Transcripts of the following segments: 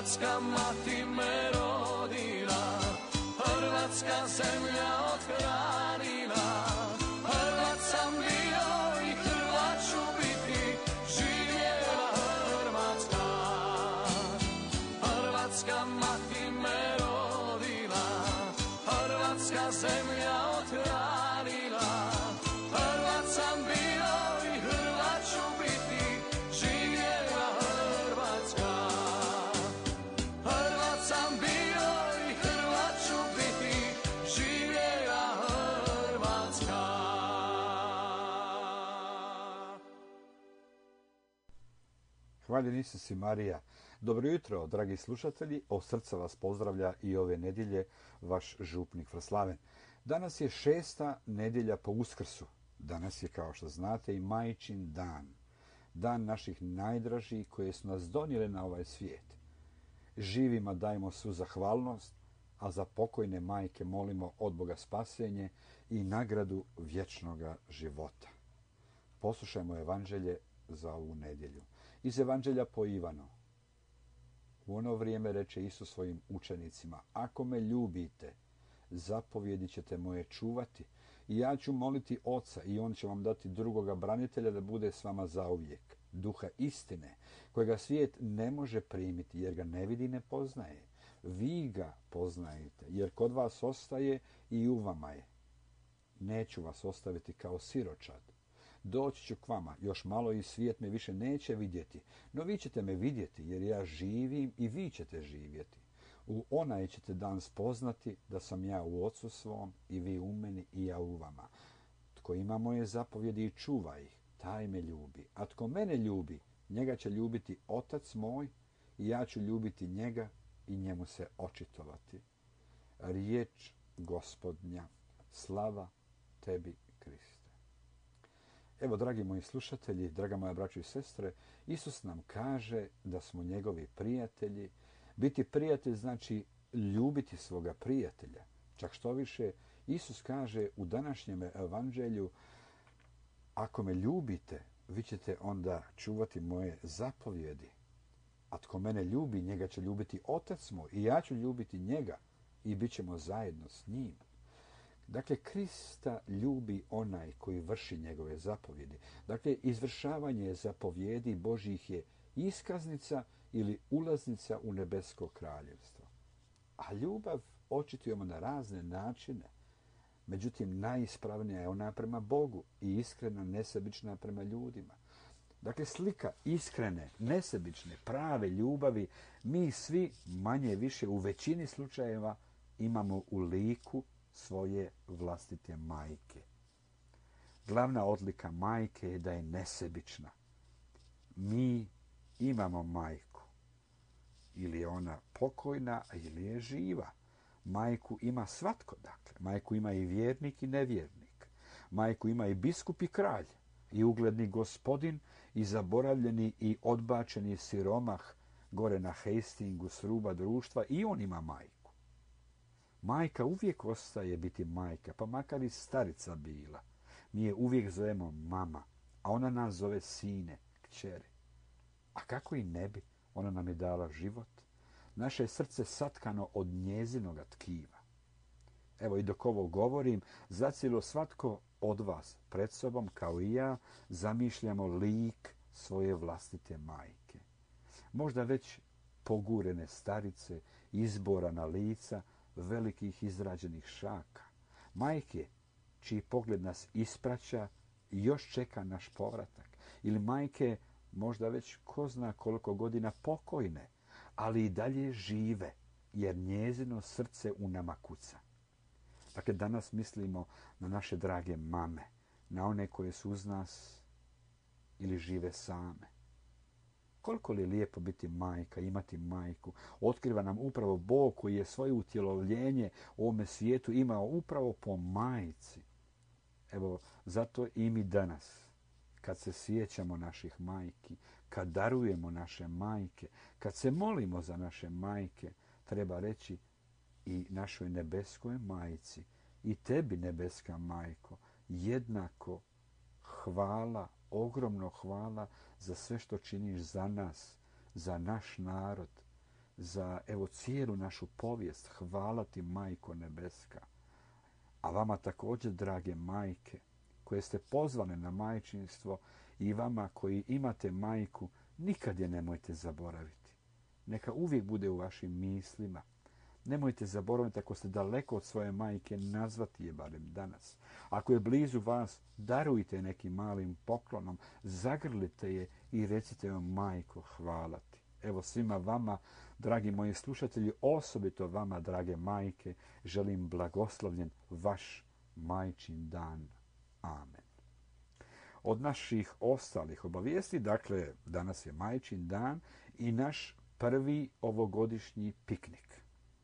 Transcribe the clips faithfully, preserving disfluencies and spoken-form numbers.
Hrvatska mati me rodila, hrvatska zemlja othranila. Hrvat sam bio i Hrvat ću biti, živjela Hrvatska. Hrvatska mati me rodila, hrvatska zemlja othranila. Hrvat sam bio i Hrvat ću biti, živjela Hrvatska. Hrvat sam bio i Hrvat ću biti, živjela Hrvatska. Hvaljen Isus i Marija. Dobro jutro, dragi slušatelji. Od srca vas pozdravlja i ove nedjelje vaš župnik Vrslaven. Danas je šesta nedjelja po Uskrsu. Danas je, kao što znate, i Majčin dan. Dan naših najdražih koje su nas donijele na ovaj svijet. Živima dajmo svu zahvalnost, a za pokojne majke molimo od Boga spasenje i nagradu vječnoga života. Poslušajmo evanđelje za ovu nedjelju. Iz evanđelja po Ivanu. U ono vrijeme reče Isus svojim učenicima: ako me ljubite, zapovjedi ćete moje čuvati i ja ću moliti Oca i on će vam dati drugoga branitelja da bude s vama zauvijek, duha istine, kojega svijet ne može primiti jer ga ne vidi i ne poznaje. Vi ga poznajete jer kod vas ostaje i u vama je. Neću vas ostaviti kao siročad. Doći ću k vama, još malo i svijet me više neće vidjeti, no vi ćete me vidjeti jer ja živim i vi ćete živjeti. U onaj ćete dan spoznati da sam ja u Ocu svom i vi u meni i ja u vama. Tko ima moje zapovjedi i čuva ih, taj me ljubi. A tko mene ljubi, njega će ljubiti Otac moj i ja ću ljubiti njega i njemu se očitovati. Riječ Gospodnja. Slava tebi, Kriste. Evo, dragi moji slušatelji, draga moja braćo i sestre, Isus nam kaže da smo njegovi prijatelji. Biti prijatelj znači ljubiti svoga prijatelja. Čak što više, Isus kaže u današnjem evanđelju: ako me ljubite, vi ćete onda čuvati moje zapovjedi. A tko mene ljubi, njega će ljubiti Otac moj i ja ću ljubiti njega i bit ćemo zajedno s njim. Dakle, Krista ljubi onaj koji vrši njegove zapovjedi. Dakle, izvršavanje zapovjedi Božjih je iskaznica ili ulaznica u nebesko kraljevstvo. A ljubav očitujemo na razne načine. Međutim, najispravnija je ona prema Bogu i iskrena, nesebična prema ljudima. Dakle, slika iskrene, nesebične, prave ljubavi mi svi manje više u većini slučajeva imamo u liku svoje vlastite majke. Glavna odlika majke je da je nesebična. Mi imamo majku. Ili je ona pokojna, ili je živa. Majku ima svatko, dakle. Majku ima i vjernik i nevjernik. Majku ima i biskup i kralj. I ugledni gospodin, i zaboravljeni i odbačeni siromah gore na Hastingu s ruba društva, i on ima majku. Majka uvijek ostaje biti majka, pa makar i starica bila. Mi je uvijek zovemo mama, a ona nas zove sine, kćeri. A kako i ne bi, ona nam je dala život. Naše srce satkano od njezinoga tkiva. Evo, i dok ovo govorim, zacijelo svatko od vas pred sobom, kao i ja, zamišljamo lik svoje vlastite majke. Možda već pogurene starice, izborana lica, velikih izrađenih šaka. Majke čiji pogled nas ispraća i još čeka naš povratak. Ili majke možda već ko zna koliko godina pokojne, ali i dalje žive, jer njezino srce u nama kuca. Dakle, danas mislimo na naše drage mame, na one koje su uz nas ili žive same. Koliko li je lijepo biti majka, imati majku. Otkriva nam upravo Bog koji je svoje utjelovljenje u ovome svijetu imao upravo po majci. Evo, zato i mi danas, kad se sjećamo naših majki, kad darujemo naše majke, kad se molimo za naše majke, treba reći i našoj nebeskoj majci, i tebi, nebeska majko, jednako hvala, ogromno hvala za sve što činiš za nas, za naš narod, za evo cijelu našu povijest. Hvala ti, Majko Nebeska. A vama također, drage majke, koje ste pozvane na majčinstvo, i vama koji imate majku, nikad je nemojte zaboraviti. Neka uvijek bude u vašim mislima. Nemojte zaboraviti, ako ste daleko od svoje majke, nazvati je barem danas. Ako je blizu vas, darujte nekim malim poklonom, zagrlite je i recite joj: majko, hvala ti. Evo svima vama, dragi moji slušatelji, osobito vama, drage majke, želim blagoslovljen vaš majčin dan. Amen. Od naših ostalih obavijesti, dakle, danas je majčin dan i naš prvi ovogodišnji piknik.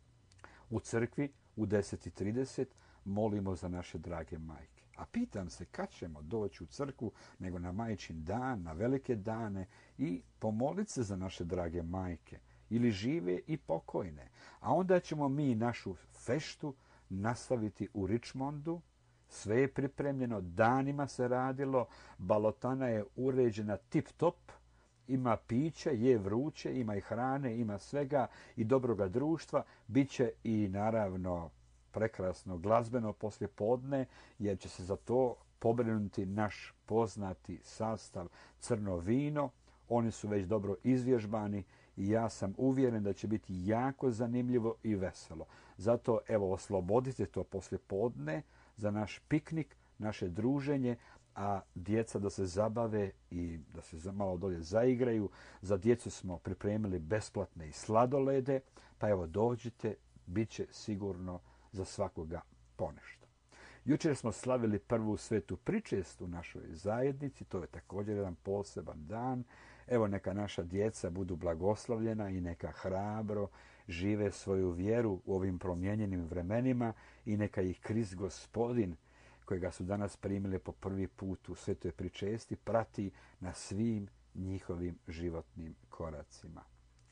U crkvi u deset i trideset molimo za naše drage majke. A pitam se kad ćemo doći u crkvu nego na majčin dan, na velike dane, i pomoliti se za naše drage majke, ili žive i pokojne. A onda ćemo mi našu feštu nastaviti u Richmondu. Sve je pripremljeno, danima se radilo, balotana je uređena tip top, ima pića, je vruće, ima i hrane, ima svega i dobroga društva. Biće i naravno prekrasno glazbeno poslijepodne, jer će se za to pobrinuti naš poznati sastav Crno vino. Oni su već dobro izvježbani i ja sam uvjeren da će biti jako zanimljivo i veselo. Zato evo, oslobodite to poslijepodne za naš piknik, naše druženje, a djeca da se zabave i da se malo dolje zaigraju. Za djecu smo pripremili besplatne i sladolede, pa evo dođite, bit će sigurno za svakoga ponešto. Jučer smo slavili prvu svetu pričest u našoj zajednici, to je također jedan poseban dan. Evo, neka naša djeca budu blagoslovljena i neka hrabro žive svoju vjeru u ovim promijenjenim vremenima i neka ih Krist Gospodin, kojega su danas primili po prvi put u svetoj pričesti, prati na svim njihovim životnim koracima.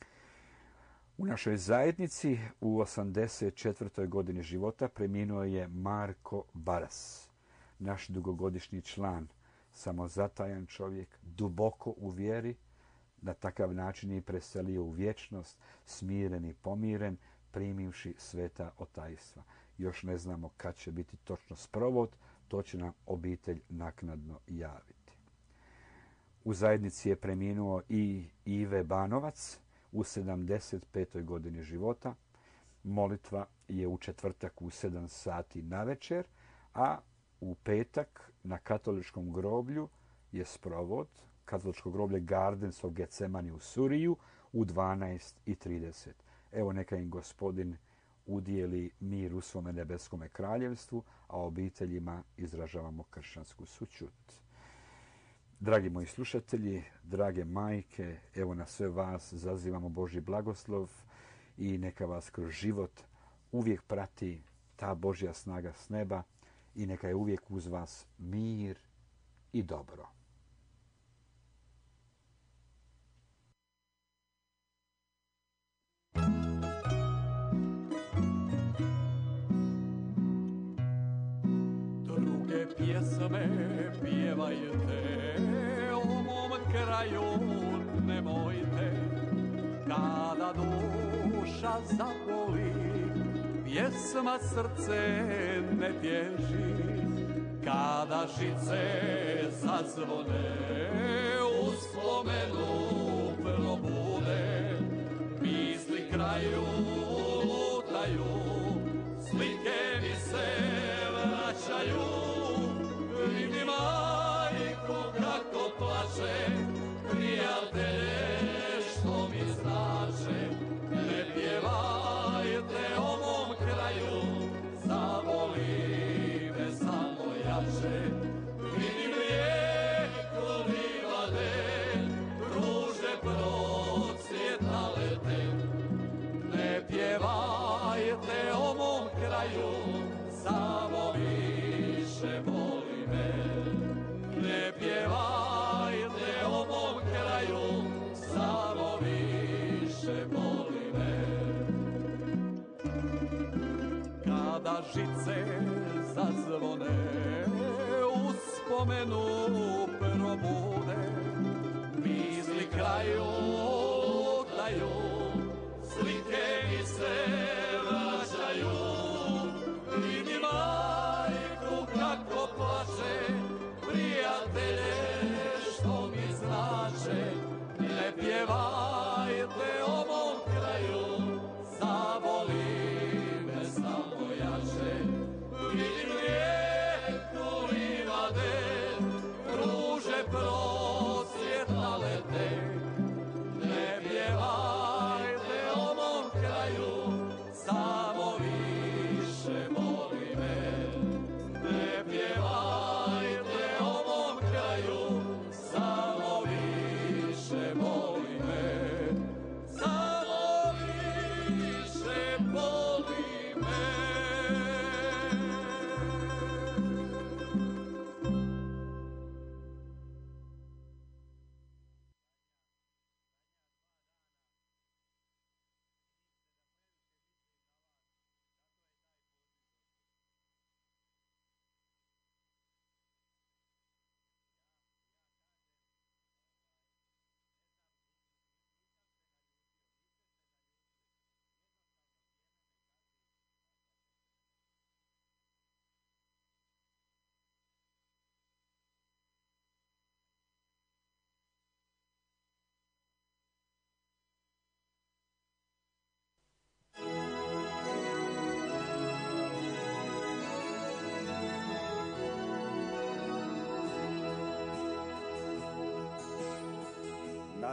U našoj zajednici u osamdeset četvrtoj godini života preminuo je Marko Baras, naš dugogodišnji član, samozatajan čovjek, duboko u vjeri, na takav način je preselio u vječnost, smiren i pomiren, primivši sveta otajstva. Još ne znamo kad će biti točno sprovod, to će nam obitelj naknadno javiti. U zajednici je preminuo i Ive Banovac u sedamdeset petoj godini života. Molitva je u četvrtak u sedam sati navečer, a u petak na katoličkom groblju je sprovod, katoličko groblje Gardens of Getsemani u Suriju u dvanaest i trideset. Evo, neka im Gospodin udijeli mir u svome nebeskome kraljevstvu, a obiteljima izražavamo kršćansku sućut. Dragi moji slušatelji, drage majke, evo na sve vas zazivamo Božji blagoslov i neka vas kroz život uvijek prati ta Božja snaga s neba i neka je uvijek uz vas mir i dobro. Druge pjesme pjevajte, o mom kraju nemojte. Kada duša zaboli, pjesma srce ne tježi. Kada žice zazvone, u spomenu probude, misli kraju lutaju, slike mi se vraćaju. Vidi majko kako plače, prijatelje što mi znače. Ne pjevajte o mom kraju, zaboli me samo jače. Vidim rijeko livade, ruže procvjetale te. Ne pjevajte o mom kraju, samo više boli me. Ne pjevajte o mom kraju, samo više boli me. Kada žice zazvone, u spomenu probude, misli kraju lutaju, slike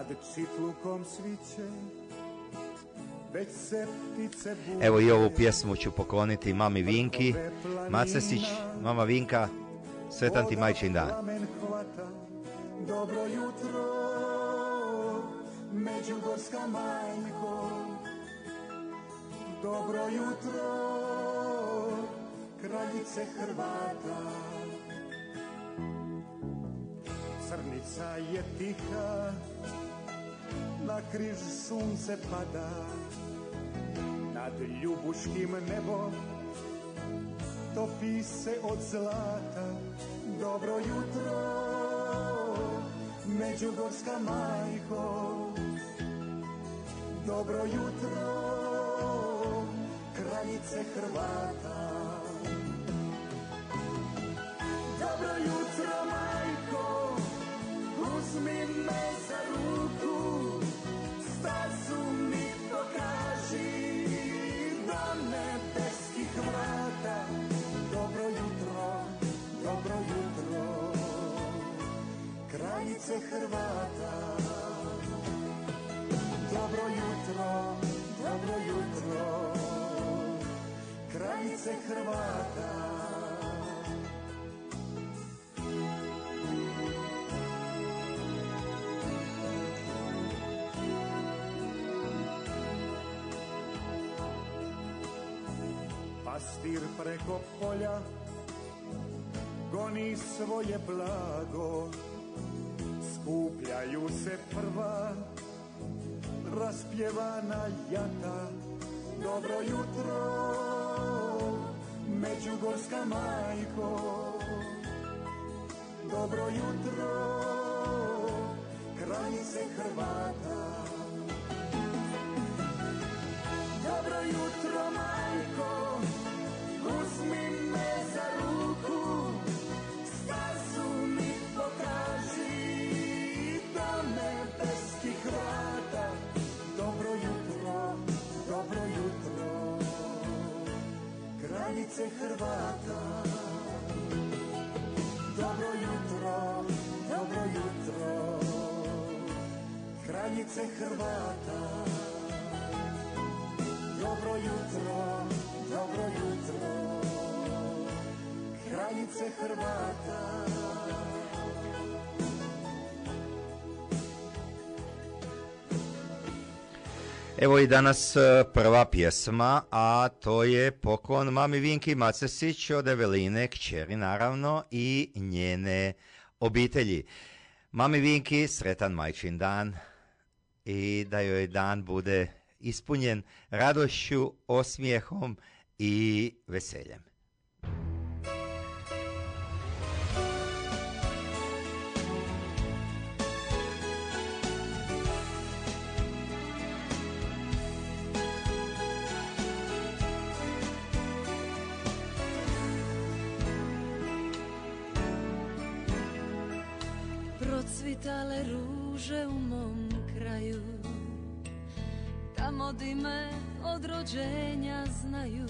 nad čitlukom sviće, već se ptice bune. Evo i ovu pjesmu ću pokloniti mami Vinki Macesić. Mama Vinka, sretan ti majčin dan. Dobro jutro, Međugorska majko. Dobro jutro, kraljice Hrvata. Crnica je tiha, na križ sunce pada, nad ljubuškim nebom topi se od zlata. Dobro jutro, Međugorska majko. Dobro jutro, kraljice Hrvata. Dobro jutro, majko, uzmi me za ruku, stazu mi pokaži do nebeskih vrata. Dobro jutro, dobro jutro, kraljice Hrvata. Dobro jutro, dobro jutro, kraljice Hrvata. Pastir preko polja goni svoje blago, skupljaju se prva raspjevana jata. Dobro jutro, Međugorska majko. Dobro jutro, kraljice Hrvata. Dobro jutro, majko, uzmi me za ruku, stazu mi pokaži do nebeskih vrata. Dobro jutro, dobro jutro, kraljice Hrvata. Dobro jutro, dobro jutro, kraljice Hrvata. Dobro jutro, dobro jutro, kraljice Hrvata. Evo i danas prva pjesma, a to je poklon mami Vinki Macesić od Eveline, kćeri naravno, i njene obitelji. Mami Vinki, sretan majčin dan i da joj dan bude ispunjen radošću, osmijehom i veseljem. Procvitale ruže u mom kraju, tamo di me od rođenja znaju.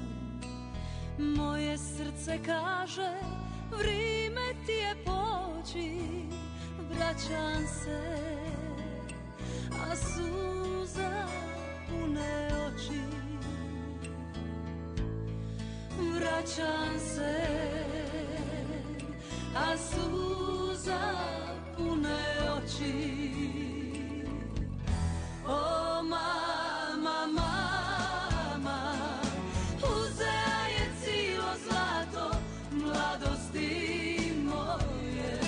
Moje srce kaže, vrime ti je poći, vraćam se, a suza pune oči. Vraćam se, a suza pune oči. O mama, mama, uzea je cijelo zlato mladosti moje.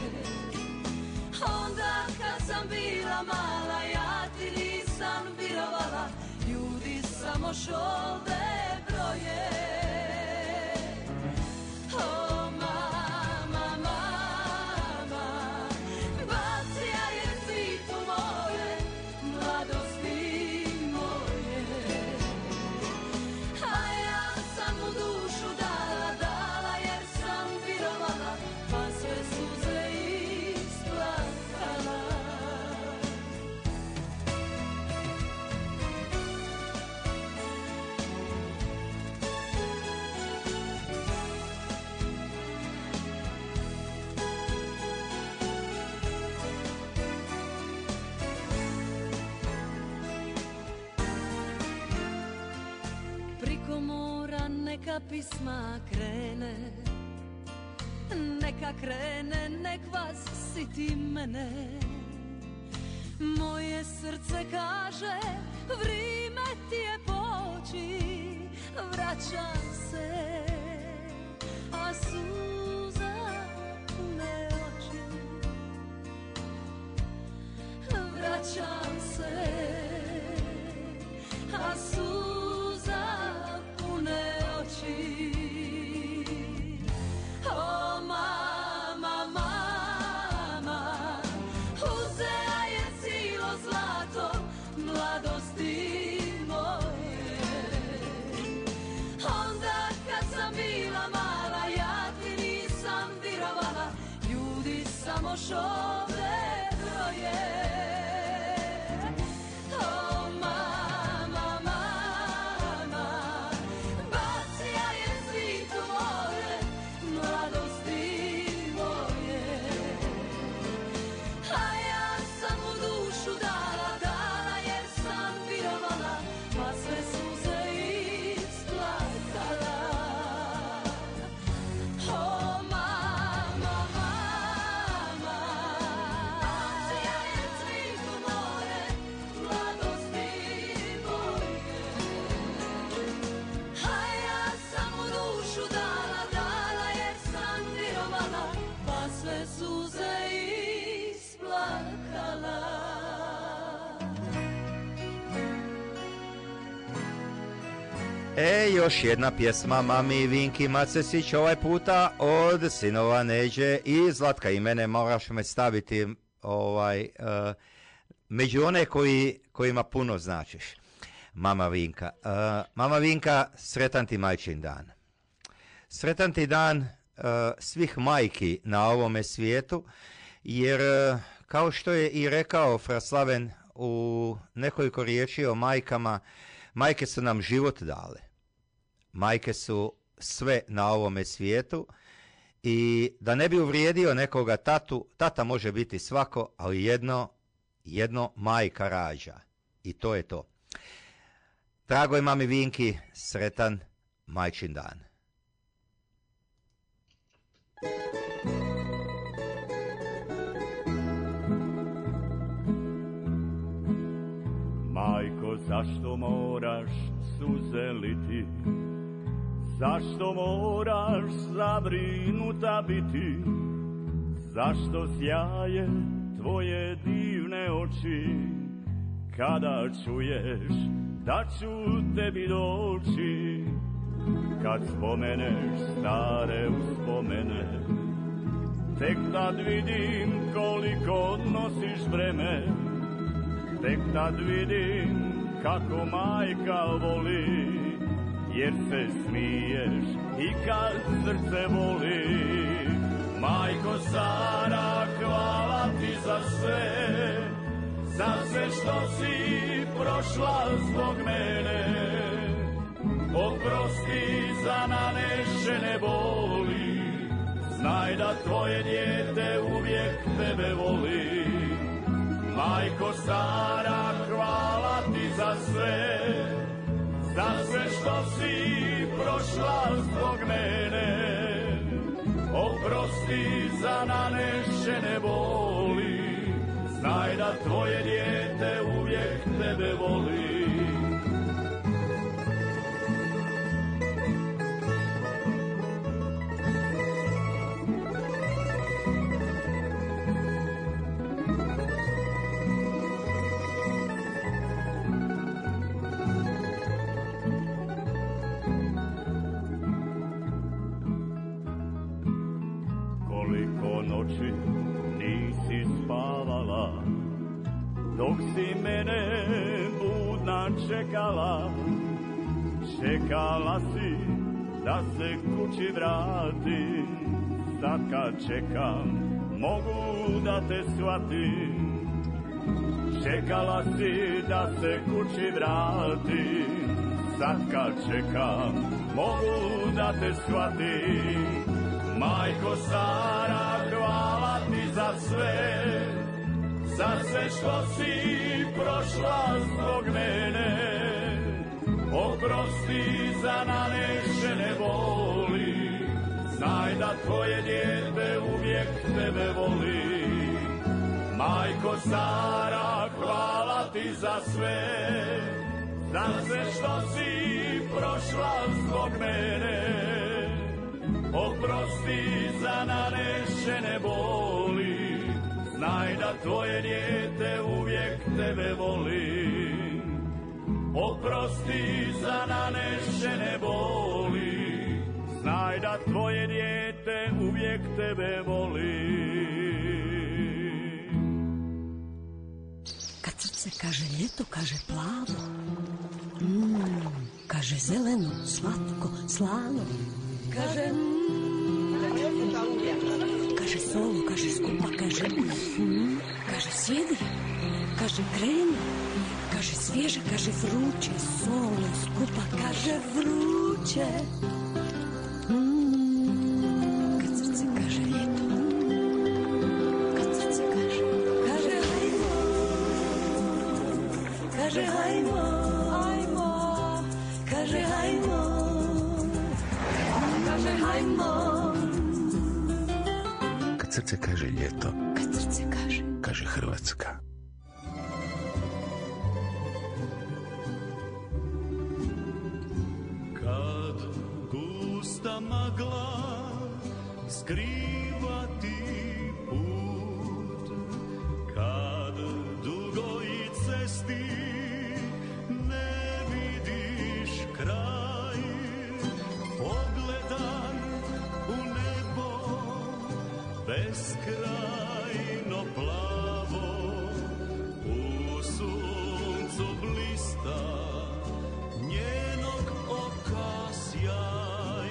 Onda kad sam bila mala, ja ti nisam vjerovala, ljudi samo šolde broje. O mama, mama, bacija je cvitu moje, mladosti moje. A ja sam mu dušu dala, dala jer sam vjerovala, pa sve suze isplakala. neka pisma krene, neka krene, nek vas siti mene. Moje srce kaže, vrime ti je poći, vraćam se, a suza pune oči. Vraćam se, a suza pune oči. O mama, mama, uzela je cilo zlato mladosti moje. Onda kad sam bila mala, ja ti nisam vjerovala, ljudi samo šove broje. O mama, mama, bacija je svit u more mladosti moje. A ja sam u dušu dala, dala jer sam vjerovala, pa sve suze isplakala. O mama, mama, bacija je svit u more mladosti moje. A ja sam u dušu dala, dala jer sam vjerovala, pa sve suze isplakala. E, još jedna pjesma mami Vinki Macesić, ovaj puta od sinova Neđe i Zlatka. I mene moraš me staviti ovaj, uh, među one koji, kojima puno značiš. Mama Vinka. Uh, mama Vinka, sretan ti majčin dan. Sretan ti dan uh, svih majki na ovome svijetu, jer uh, kao što je i rekao Fraslaven u nekoliko riječi o majkama, majke su nam život dale. Majke su sve na ovome svijetu i da ne bi uvrijedio nekoga tatu, tata može biti svako, ali jedno, jedno majka rađa. I to je to. Dragoj mami Vinki, sretan majčin dan. Majko, zašto moraš suze liti? Zašto moraš zabrinuta biti? Zašto sjaje tvoje divne oči kada čuješ da ću tebi doći? Kad spomeneš stare uspomene, tek tad vidim koliko nosiš breme. Tek tad vidim kako majka voli, jer se smiješ i kad srce boli. Majko Sara, hvala ti za sve, za sve što si prošla zbog mene. Oprosti za nanešene boli, znaj da tvoje dijete uvijek tebe voli. Majko Sara, hvala ti za sve, za sve što si prošla zbog mene. Oprosti za nanešene boli, znaj da tvoje dijete uvijek tebe voli. Nisi spavala dok si mene budna čekala. Čekala si da se kući vratim. Sad kad čekam mogu da te shvatim. Čekala si da se kući vratim. Sad kad čekam mogu da te shvatim. Majko Sara, hvala ti za sve, za sve što si prošla zbog mene. Oprosti za nanešene boli, znaj da tvoje dijete uvijek tebe voli. Majko Sara, hvala ti za sve, za sve što si prošla zbog mene. Oprosti za nanešene boli, znaj da tvoje dijete uvijek tebe voli. Oprosti za nanešene boli, znaj da tvoje dijete uvijek tebe voli. Kad srce kaže ljeto, kaže plavo, mm, kaže zeleno, slatko, slano, kaže mm, kaže solo, kaže skupa, kaže mm, kaže sjedi, kaže kreni, kaže svježe, kaže vruće, solo, skupa, kaže vruće. Mm, kad srce kaže ljeto, kad srce kaže, kaže hajmo, kaže hajmo, hajmo, kaže hajmo, kaže hajmo. Kad srce kaže ljeto, kad srce kaže, kaže Hrvatska. Kad gusta magla skriva ti put, kad dugoj cesti ne vidiš kraj, pogledaj u nebo beskrajno plavo, u suncu blista njenog oka sjaj.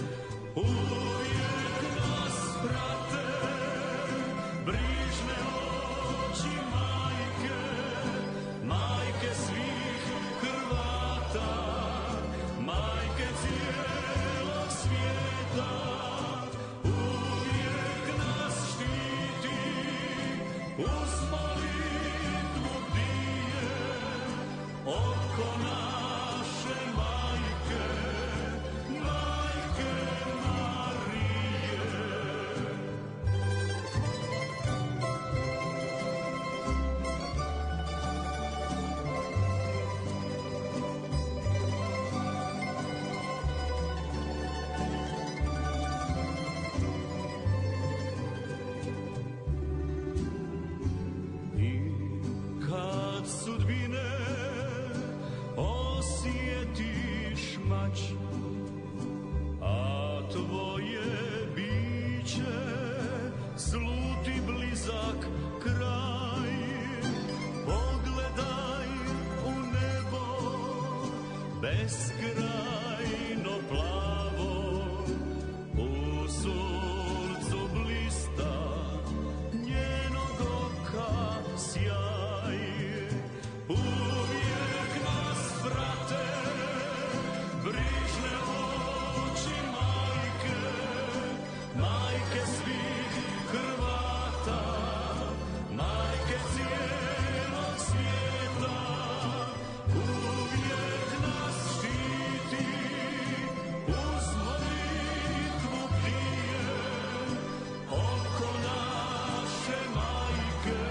Uvijek nas prate brižne oči majke, majke svih Hrvata, majke cijelog svijeta. Uvijek nas štiti, uz molitvu bdije oko naše majke, majke Marije. I kad sudbine osjetiš mač, a tvoje biće sluti blizak kraj, pogledaj u nebo beskrajno plavo, u suncu blista njenog oka sjaj. Uvijek nas prate brižne oči majke, majke svih Hrvata, majke cijelog svijeta. Uvijek nas štiti, uz molitvu bdije oko naše majke,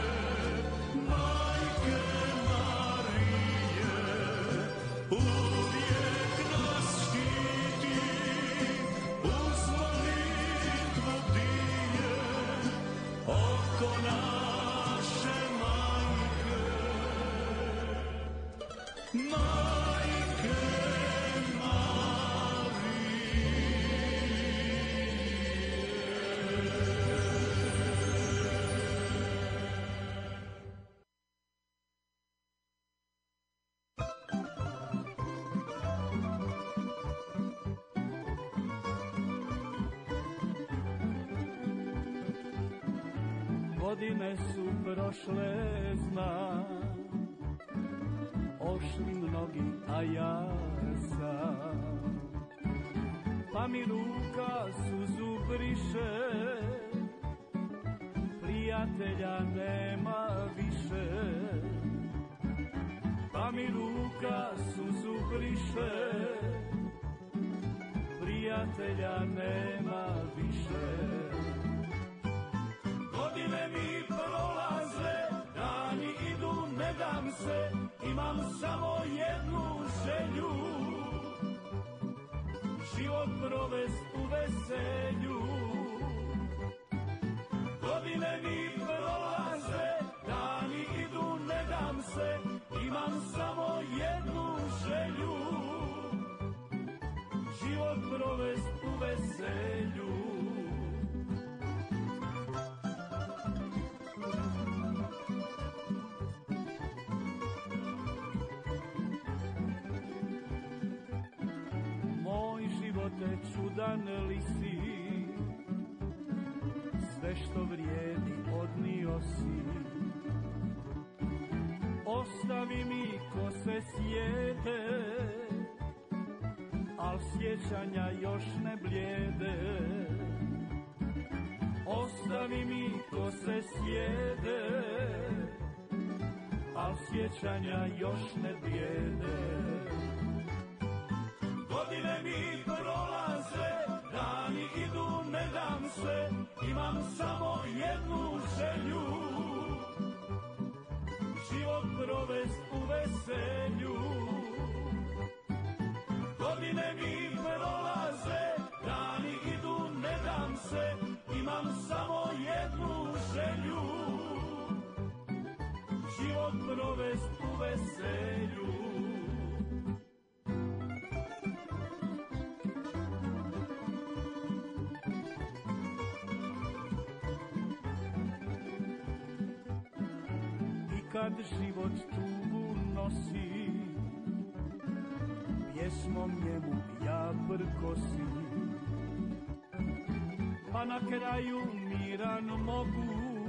majke Marije. Uvijek nas štiti, uz molitvu bdije oko naše majke, majke godine su prošle, znam, ošli mnogi, a ja sam. Pa mi ruka suzu briše, prijatelja nema više. Pa mi ruka suzu briše, prijatelja nema više. Godine mi prolaze, dani idu, ne dam se, imam samo jednu želju, život provest u veselju. Godine mi prolaze, dani idu, ne dam se, imam samo jednu želju, život provest u veselju. Moj živote čudan li si, sve što vrijedi odnio si. Ostavi mi kose sjede, al sjećanja još ne blijede. Ostavi mi kose sjede, al sjećanja još ne blijede. Godine mi prolaze, dani idu, ne dam se, imam samo jednu želju, život provest u veselju. Godine mi prolaze, dani idu, ne dam se, imam samo jednu želju, život provest u veselju. Kad život tugu nosi, pjesmom njemu ja prkosim, pa na kraju miran mogu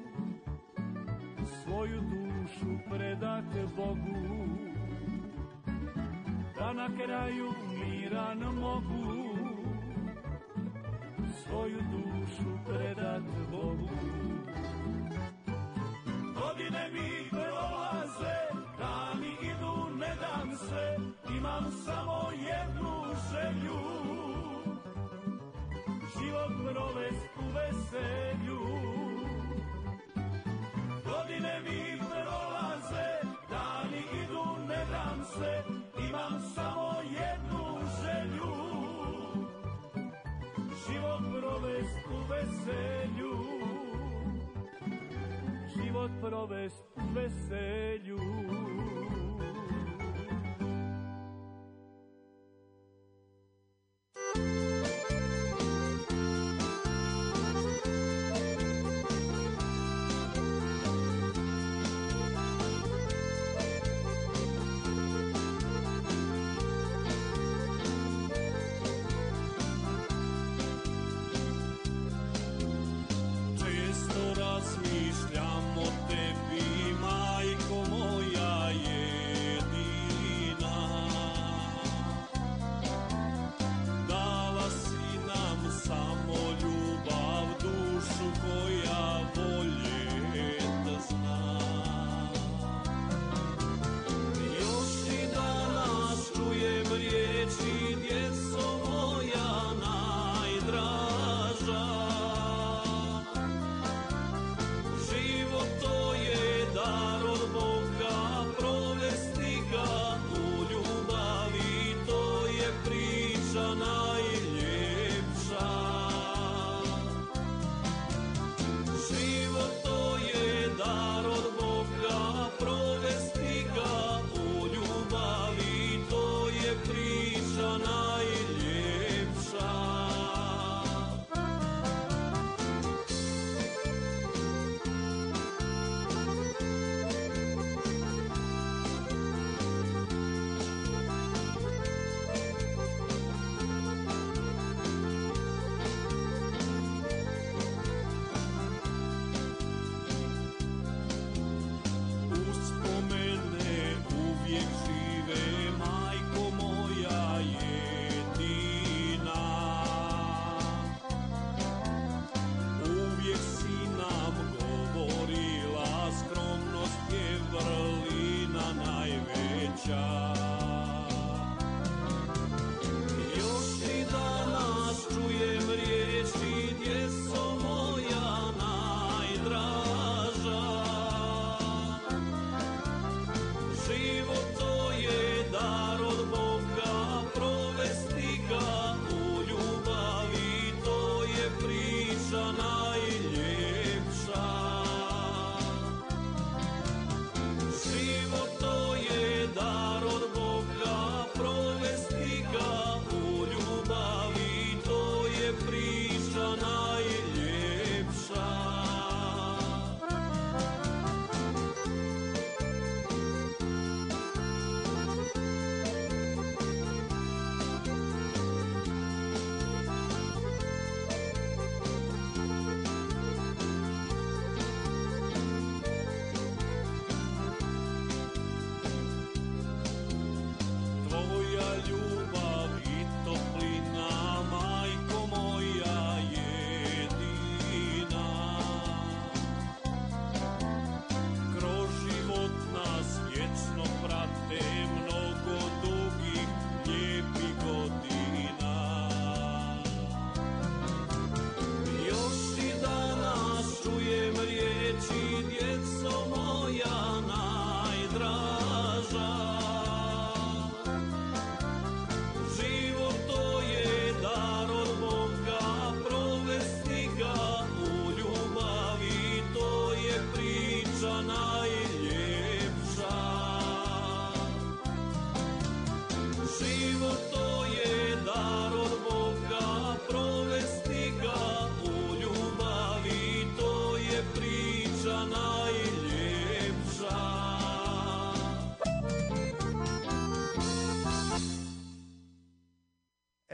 svoju dušu predat Bogu. Pa na kraju miran mogu svoju dušu predat Bogu. Godine mi prolaze, dani idu, ne dam se, imam samo jednu želju, život provest u veselju. Godine mi prolaze, dani idu, ne dam se, imam samo jednu želju, život provest u veselju. Život provest u veselju. Često razmišljam o tebi, majko moja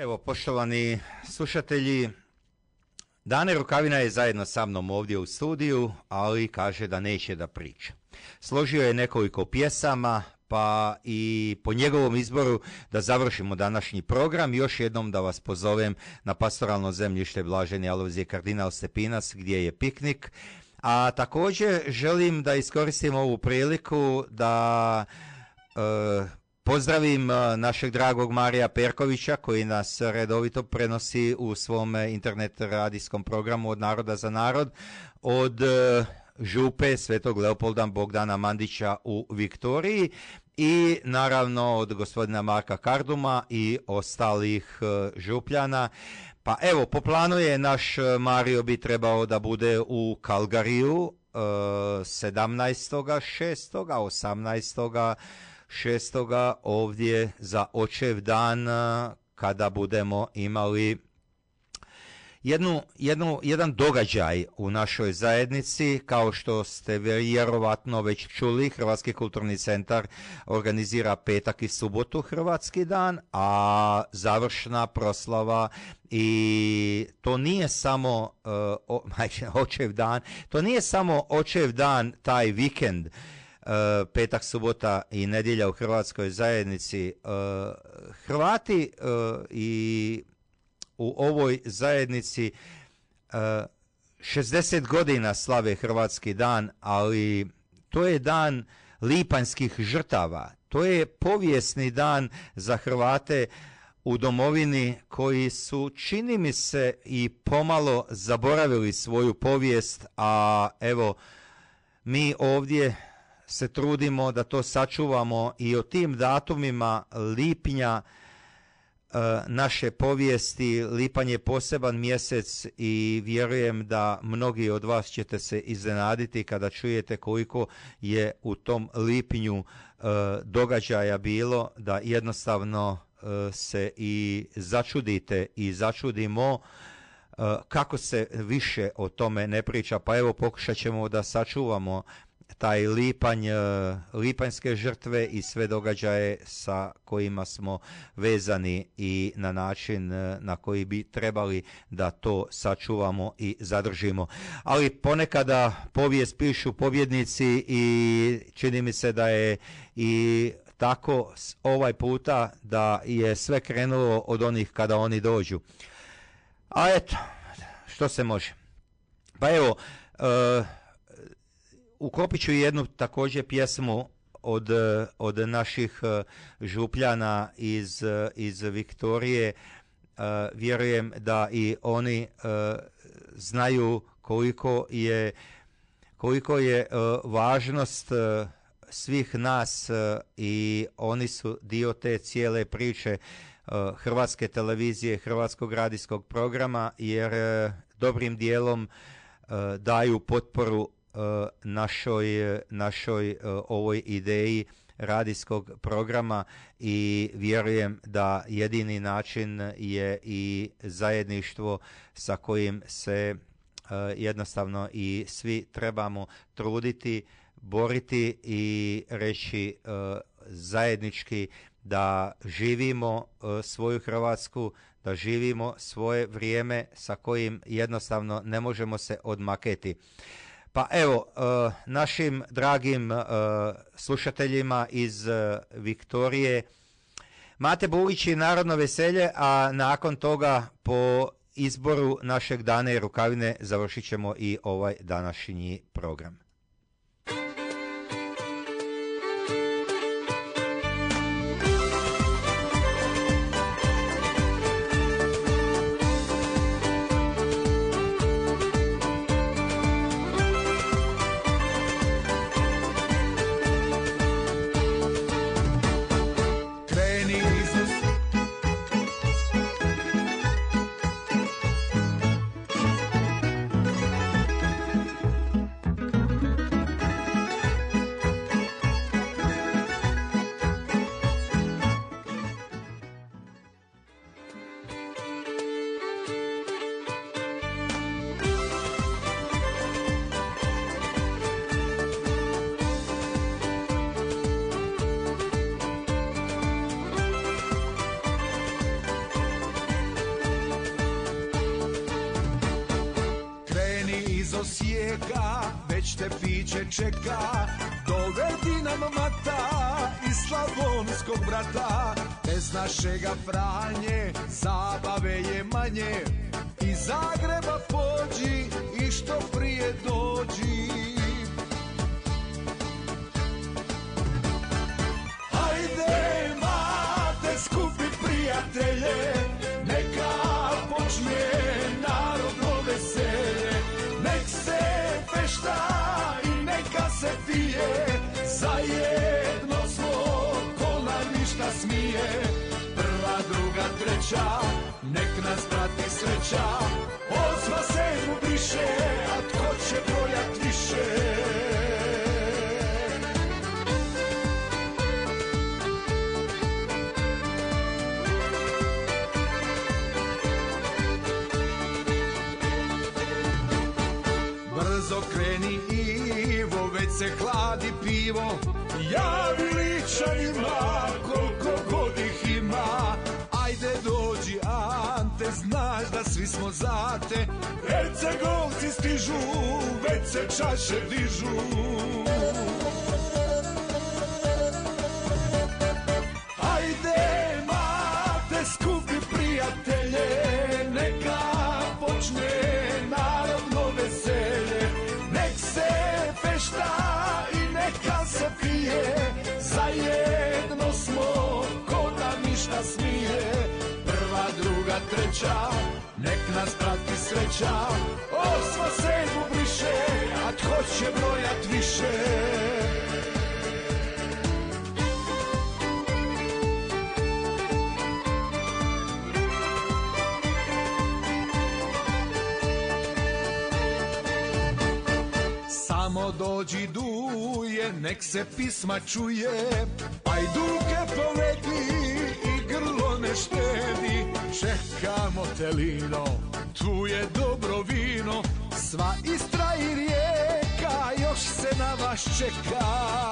Evo, poštovani slušatelji, Dane Rukavina je zajedno sa mnom ovdje u studiju, ali kaže da neće da priča. Složio je nekoliko pjesama, pa i po njegovom izboru da završimo današnji program. Još jednom da vas pozovem na pastoralno zemljište Blaženi Alojzije Kardinal Stepinac gdje je piknik. A također želim da iskoristim ovu priliku da e, pozdravim našeg dragog Marija Perkovića koji nas redovito prenosi u svom internet radijskom programu Od naroda za narod od župe Svetog Leopolda Bogdana Mandića u Viktoriji i naravno od gospodina Marka Karduma i ostalih župljana. Pa evo, po planu je naš Mario bi trebao da bude u Kalgariju sedamnaestog šestog osamnaestog šestoga ovdje za očev dan kada budemo imali jednu, jednu, jedan događaj u našoj zajednici. Kao što ste vjerovatno već čuli, Hrvatski kulturni centar organizira petak i subotu Hrvatski dan, a završna proslava i to nije samo uh, očev dan, to nije samo očev dan taj vikend, Uh, petak, subota i nedjelja u Hrvatskoj zajednici. Uh, Hrvati uh, i u ovoj zajednici uh, šezdeset godina slave Hrvatski dan, ali to je dan lipanjskih žrtava. To je povijesni dan za Hrvate u domovini koji su, čini mi se, i pomalo zaboravili svoju povijest, a evo, mi ovdje se trudimo da to sačuvamo i o tim datumima lipnja e, naše povijesti. Lipanj je poseban mjesec i vjerujem da mnogi od vas ćete se iznenaditi kada čujete koliko je u tom lipnju e, događaja bilo, da jednostavno e, se i začudite i začudimo e, kako se više o tome ne priča. Pa evo, pokušat ćemo da sačuvamo taj lipanj, lipanjske žrtve i sve događaje sa kojima smo vezani i na način na koji bi trebali da to sačuvamo i zadržimo. Ali ponekada povijest pišu pobjednici i čini mi se da je i tako ovaj puta da je sve krenulo od onih kada oni dođu. A eto, što se može. Pa evo, uh, ukopit ću jednu također pjesmu od, od naših župljana iz, iz Viktorije. Uh, vjerujem da i oni uh, znaju koliko je, koliko je uh, važnost uh, svih nas uh, i oni su dio te cijele priče uh, Hrvatske televizije, Hrvatskog radijskog programa, jer uh, dobrim dijelom uh, daju potporu našoj, našoj ovoj ideji radijskog programa i vjerujem da jedini način je i zajedništvo sa kojim se jednostavno i svi trebamo truditi, boriti i reći zajednički da živimo svoju Hrvatsku, da živimo svoje vrijeme sa kojim jednostavno ne možemo se odmaketi. Pa evo, uh, našim dragim uh, slušateljima iz uh, Viktorije, Mate Bulić i Narodno veselje, a nakon toga po izboru našeg Dane Rukavine završit ćemo i ovaj današnji program. iz Osijeka, već te piće čeka. Dovedi nam mata iz slavonskog brata. Bez našega Franje zabave je manje. Iz Zagreba pođi i što prije dođi. Hajde mate, skupi prijatelje, neka počne narodno veselje. Nek se fešta i neka se pije, zajedno smo ko nam ništa smije. Prva, druga, treća, nek nas prati sreća. Osma, sedmu briše, a tko će brojat više? Brzo kreni Ivo, već se hladi pivo. Javi Ličanima koliko god ih ima. Ajde dođi Ante, znaš da svi smo za te. Hercegovci stižu, već se čaše dižu. Ajde mate, skupi prijatelje, neka počne narodno veselje. Nek se fešta i neka se pije, zajedno smo ko da ništa smije. Prva, druga, treća, nek nas prati sreća. Osma, sedmu briše, a tko će brojat više? Samo dođi duje, nek se pisma čuje. Ajduke povedi i grlo ne štedi. Čekamo te lino, tu je dobro vino. Sva Istra i Rijeka još se na vas čeka.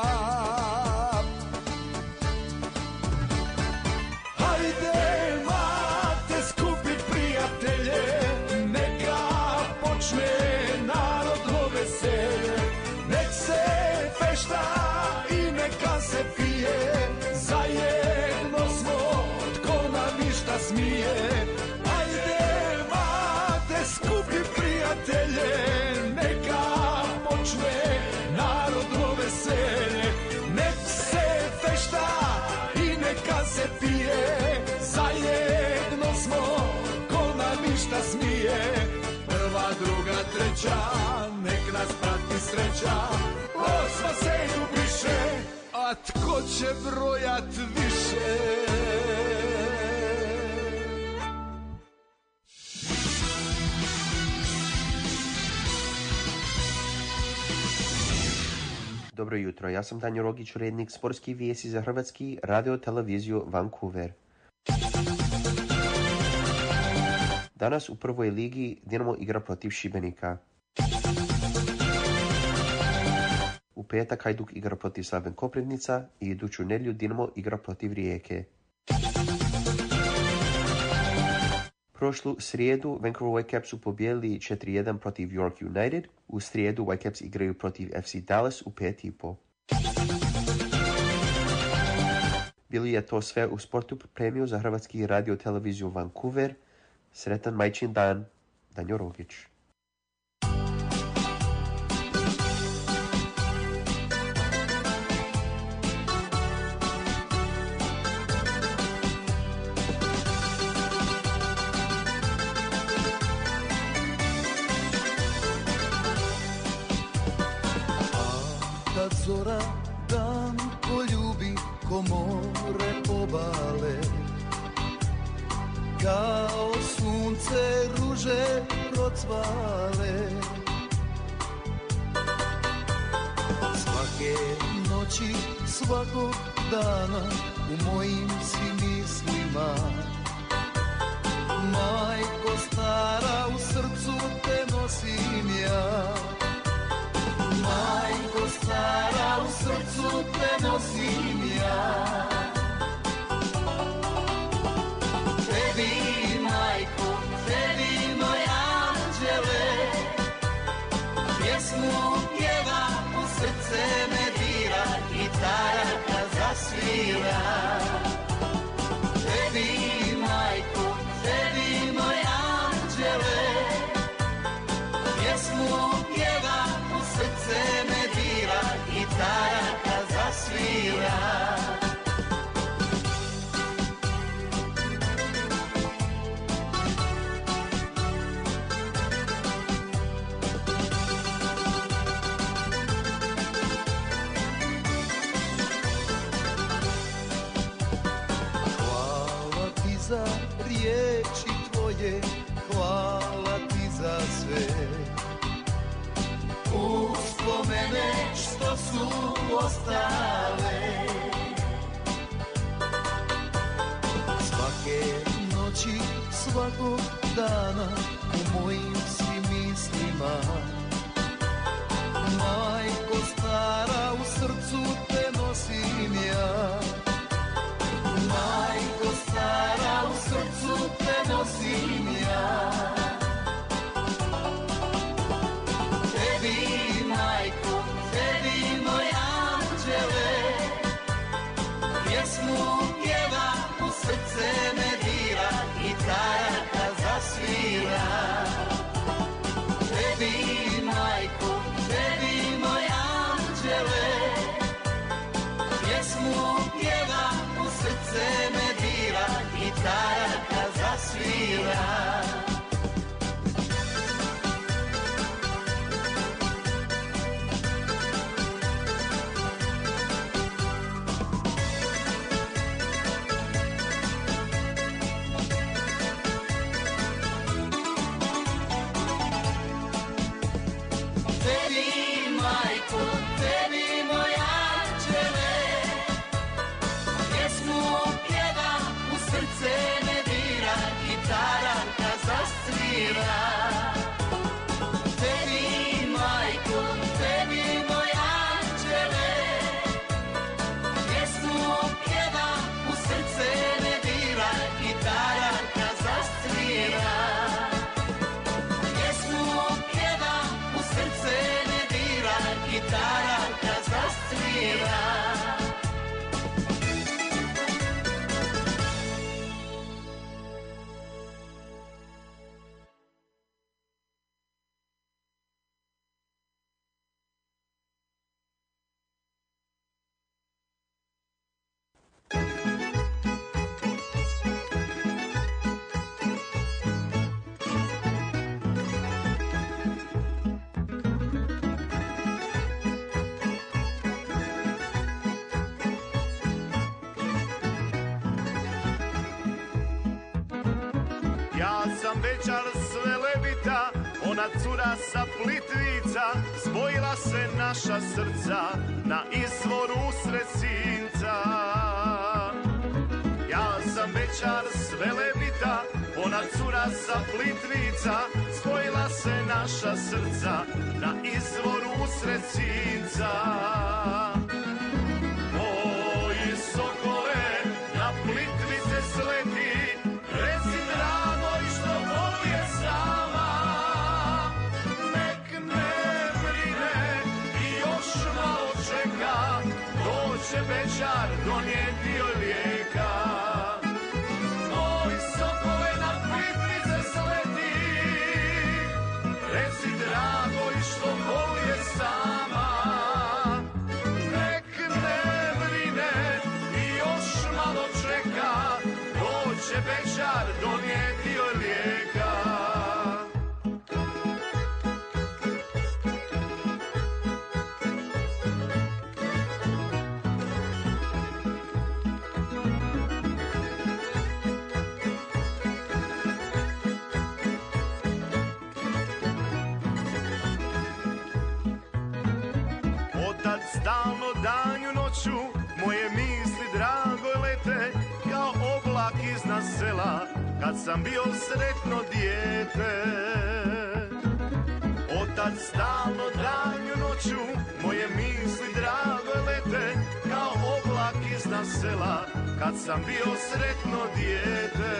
Hajde mate, skupi prijatelje, neka počne narodno veselje. Nek se fešta i neka se pije, zajedno smo tko nam ništa smije. Ajde mate, skupi prijatelje, neka počne narodno veselje. Nek se fešta i neka se pije, zajedno smo ko nam ništa smije. Prva, druga, treća, nek nas prati sreća. Osma, sedmu briše, a tko će brojat više? Dobro jutro, ja sam Danjo Rogić, urednik sportskih vijesti za Hrvatski radio televiziju Vancouver. Danas u prvoj ligi Dinamo igra protiv Šibenika. U petak Hajduk igra protiv Slaven Koprivnica i iduću nedjelju Dinamo igra protiv Rijeke. Prošlu srijedu Vancouver Whitecaps su pobijedili četiri jedan protiv York United. U srijedu Whitecaps igraju protiv F C Dallas u pet i po. Bili je to sve u sportu pripremio za Hrvatski radio televiziju Vancouver. Sretan majčin dan, Danjo Rogić. Kad zora dan poljubi ko more obale, kao sunce ruže procvale. Svake noći, svakog dana u mojim si mislima. Majko stara, u srcu te nosim ja. Majko stara, u srcu te nosim ja. Tebi, majko, tebi, moj anđele, ovdje, hvala ti za sve. Uspomene što su ostale, svake noći, svakog dana u mojim svim mislima. Majko stara, u srcu te nosim ja. Majko stara, u srcu te nosim ja. Tebi, majko, tebi, moj anđele, pjesmu pjeva, u srce me dira, gitarka zasvira. Tebi, majko, tebi, moj anđele, pjesmu pjeva, u srce me dira, gitarka zasvira. Večer sve levita, ona cura sa Plitvica, spojila se naša srca na izvoru usred Sinca. Ja sam večer sve levita, ona cura sa Plitvica, spojila se naša srca na izvoru usred Sinca. Moji sokole na Plitvice sleti, reci drago i što volje sama, nek ne brine i još malo čeka, doće večer donijeti joj lijeka. Moj sokole na Plitvice sleti, reci drago i što volje sama, nek ne brine i još malo čeka, doće večer donijeti joj lijeka. Otad stalno danju noću, moje misli drago lete, kao oblak iznad sela, kad sam bio sretno dijete. Otad stalno danju noću, moje misli drago lete, kao oblak iznad sela, kad sam bio sretno dijete.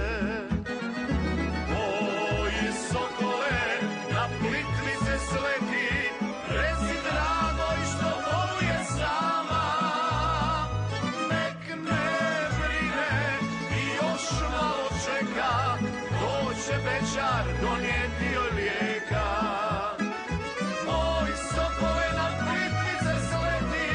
Moji sokole na Plitvice sleti, reci drago i što voluje sama, nek ne brine i još malo čeka, doće večer donijeti joj lijeka. Moj sokole na Plitvice sleti.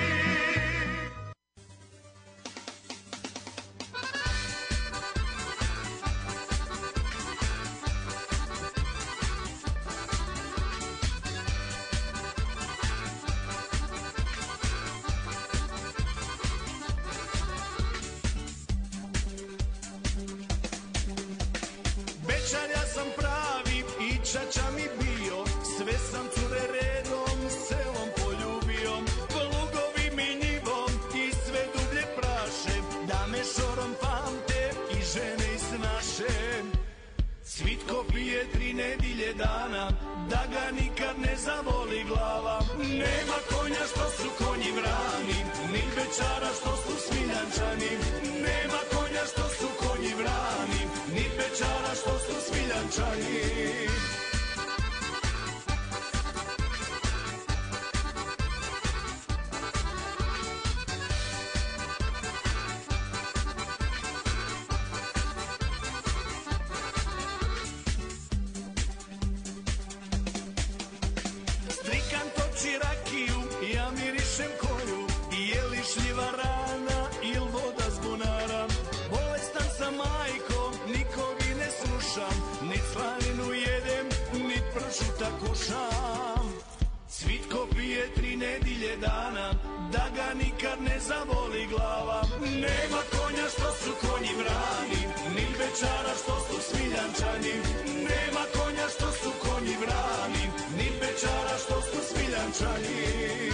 Cvitko pije tri nedilje dana, da ga nikad ne zavoli glava. Nema konja što su konji vrani, ni bećara što su smiljančani. Nema konja što su konji vrani, ni bećara što su smiljančani. Cvitko pije tri nedilje dana, da ga nikad ne zavoli glava. Nema konja što su konji vrani, ni bećara što su smiljančani. Nema konja što su konji vrani, ni bećara što su smiljančani.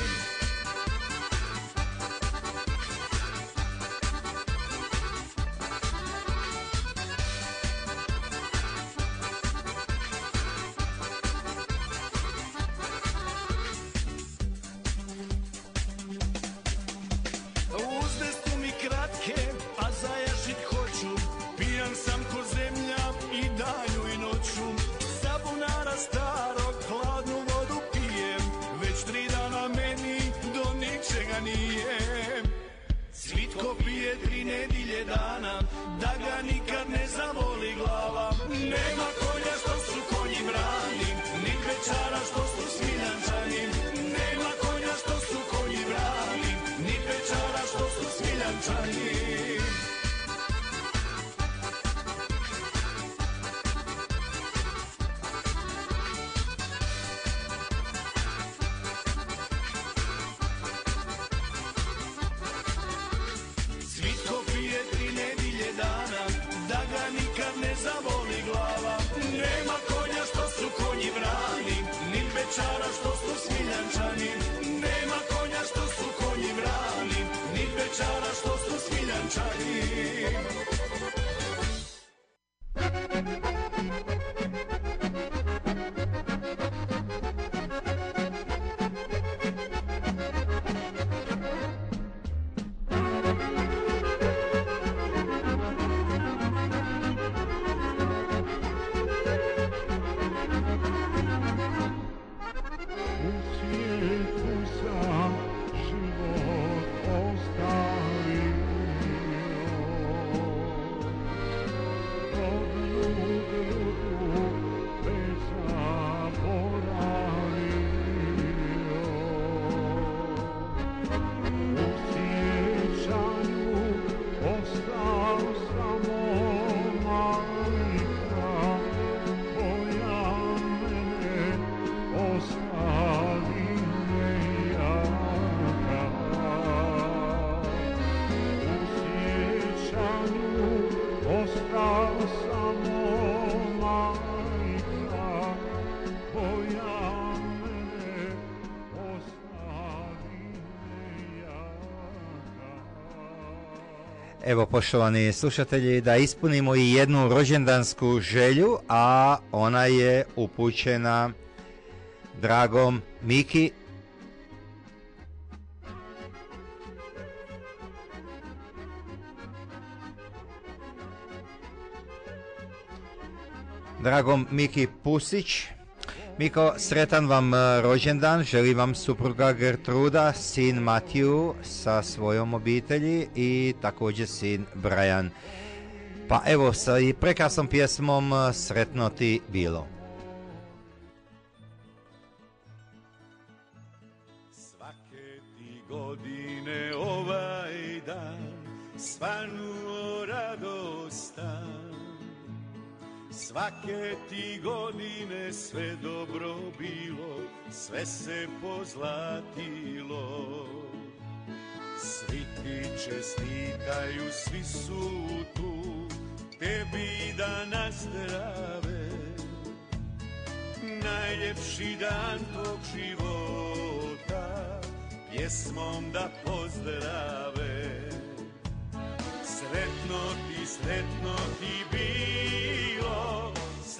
Da ga nikad ne zavoli glava. Nema konja što su konji vrani, ni bećara što su smiljančani. Nema konja što su konji vrani, ni bećara što su smiljančani. Bećara što su smiljančani, nema konja što su konji vrani, ni bećara što su smiljančani. Evo, poštovani slušatelji, da ispunimo i jednu rođendansku želju, a ona je upućena dragom Miki. Dragom Miki Pusić. Miko, sretan vam rođendan, želi vam supruga Gertruda, sin Matiju sa svojom obitelji i također sin Brian. Pa evo, sa i prekrasnom pjesmom Sretno ti bilo. Svake ti godine ovaj dan svanuo radostan. Svake ti godine sve dobro bilo, sve se pozlatilo. Svi ti čestitaju, svi su tu, tebi da nazdrave. Najljepši dan tog života, pjesmom da pozdrave. Sretno ti, sretno ti bilo,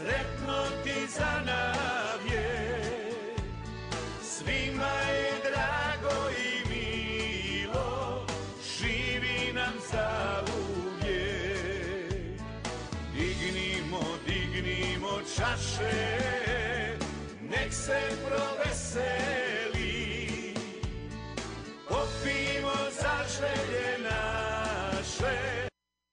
čaše, nek se proveseli, popimo za želje naše.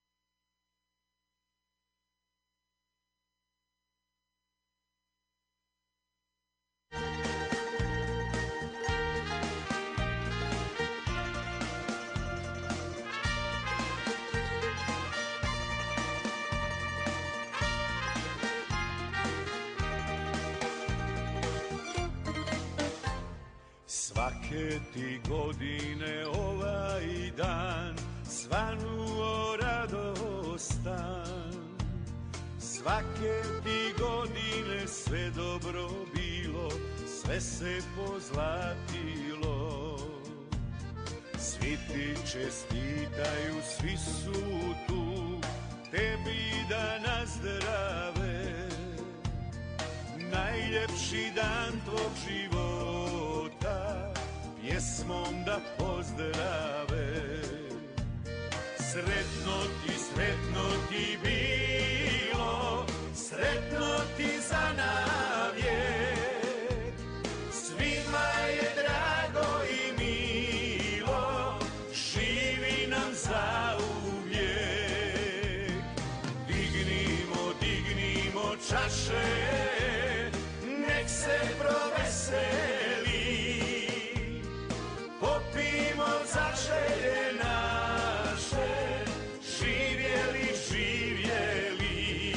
Svake ti godine ovaj dan svanuo radostan. Svake ti godine sve dobro bilo, sve se pozlatilo. Svi ti čestitaju, svi su tu, tebi da nazdrave. Najljepši dan tvog života pjesmom da pozdrave. Sretno ti, sretno ti bilo, sretno ti za navijek. Svima je drago i milo, živi nam zauvijek. Dignimo, dignimo čaše, nek se proveseli, popimo za želje naše, živjeli, živjeli.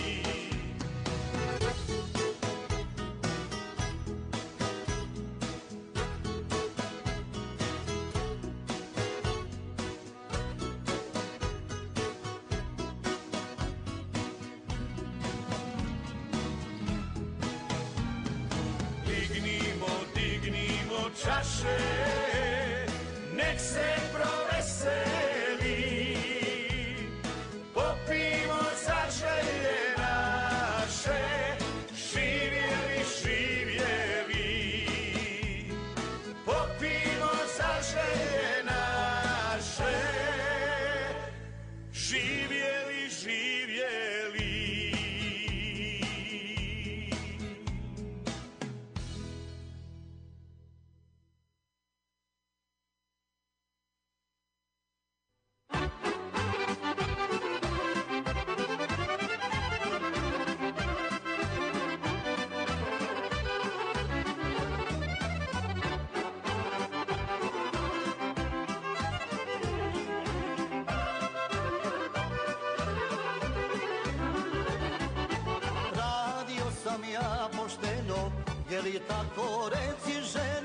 Dignimo, dignimo čaše, nek se proveseli, popimo za želje naše, živjeli, živjeli. Popimo za želje naše, živjeli, živjeli. Radio sam ja pošteno, je li tako reci ženo?